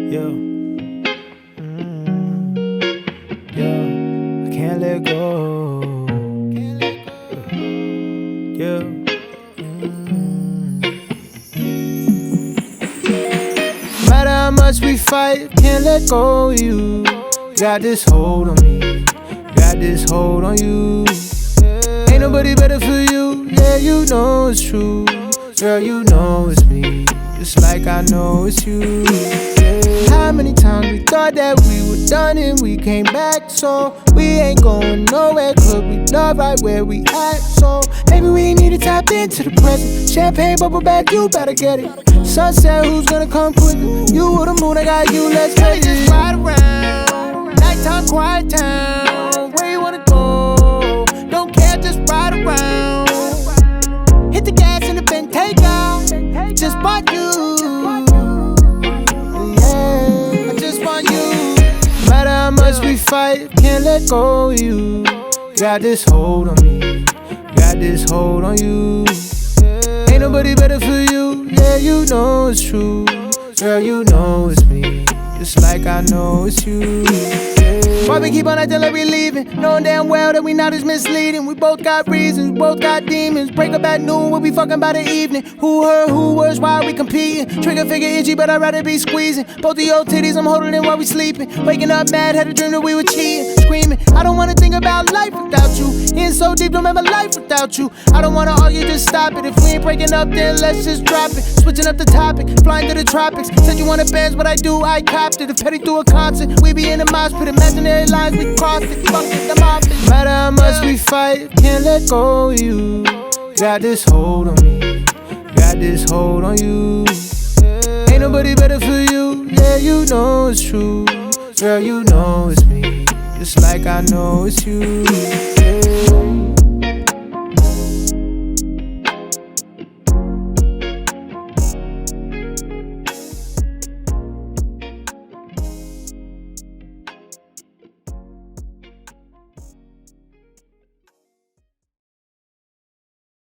Yo, yo, I can't let go. Yo, no matter how much we fight, can't let go of you. Got this hold on me, got this hold on you. Ain't nobody better for you, yeah, you know it's true. Girl, you know it's me, just like I know it's you. How many times we thought that we were done and we came back? So we ain't going nowhere, cause we love right where we at. So maybe we need to tap into the present. Champagne bubble back, you better get it. Sunset, who's gonna come quicker? You or the moon, I got you, let's get it. Just ride around, nighttime quiet town. Where you wanna go? Don't care, just ride around. Hit the gas and the Benz, take out. Just want you. Yeah, I just want you. No matter how much we fight, can't let go of you. Got this hold on me, got this hold on you. Ain't nobody better for you, yeah, you know it's true. Girl, you know it's me, just like I know it's you. Why we keep on acting like we leaving, knowing damn well that we not as misleading. We both got reasons, we both got demons. Break up at noon, when we fucking by the evening. Who her, who was, why are we competing? Trigger finger itchy, but I'd rather be squeezing. Both of your titties, I'm holding in while we sleeping. Waking up mad, had a dream that we were cheating. Screaming, I don't wanna think about life without you. In so deep, don't remember life without you. I don't wanna argue, just stop it. If we ain't breaking up, then let's just drop it. Switching up the topic, flying to the tropics. Said you wanted bands, what I do, I copped it. If Petty threw a concert, we be in the mosh pit. Imaginary lines, we crossed it, fuck it, the mob. No matter how much we fight, can't let go of you. Got this hold on me, got this hold on you. Ain't nobody better for you, yeah, you know it's true. Girl, you know it's me, just like I know it's you. Yeah.